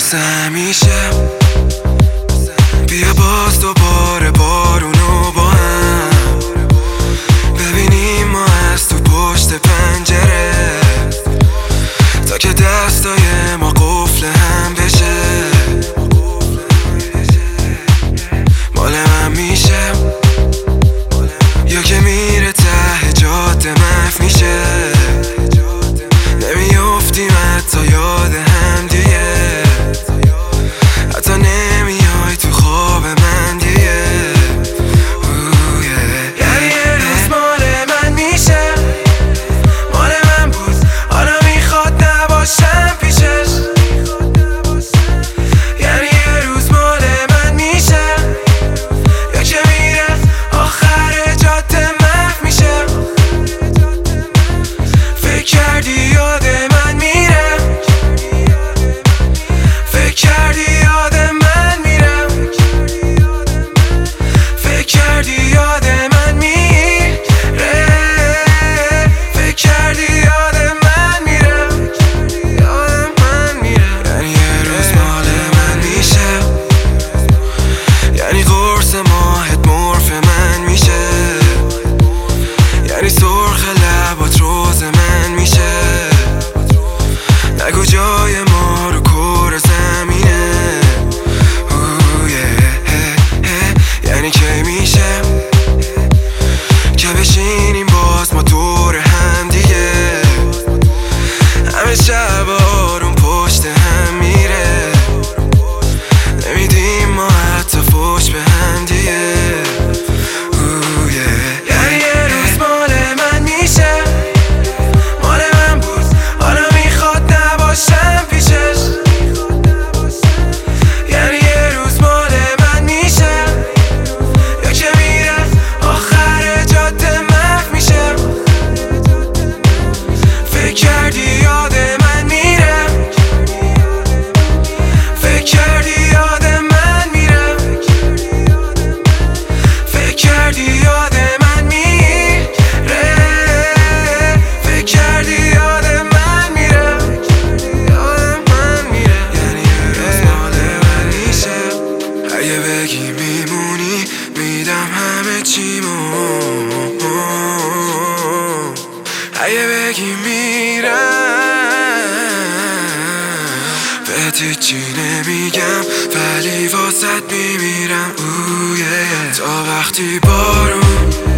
مثل همیشه بیا باز دوباره بارونو با هم ببینیم ما از تو پشت پنجره تا که دستای ما قفل هم بشه. مال من میشه یا که میره ته جاده محو میشه نمیافتیم حتی یاد هم دیگه حتی نمیای تو خواب من دیگه یعنی یه روز مال من میشه مال من بود حالا میخواد نباشم پیشش یعنی یه روز مال من میشه یا که میره آخر جاده محو میشه فکر کردی یاد من میره فکر کردی یاد من میره فکر کردی یاد من میره فکر کردی یاد من میره یاد من میره یعنی یه روز مال من میشه یعنی قرص ماهت مرف من میشه یعنی سرخ لبات روز من میشه نگو جای ما رو کره زمینه یعنی کی میشه که بشینیم باز ما دور هم دیگه همه شب آروم پشت هم میره نمیدیم ما حتی فوش به هم دیگه یعنی یه روز مال من میشه مال من بود حالا میخواد نباشم پیشش یعنی یه روز مال من میشه یا که میره آخر جاده محو میشه فکر کردی یاد من میره فکر کردی یاد من میره فکر کردی یاد من میره فکر کردی یاد من میره یاد من میره یعنی یه روز مال من میشه اگه بگی میمونی میدم همه چیمو اگه بگی میرم بهت هیچی نمیگم ولی واسط میمیرم تا وقتی بارون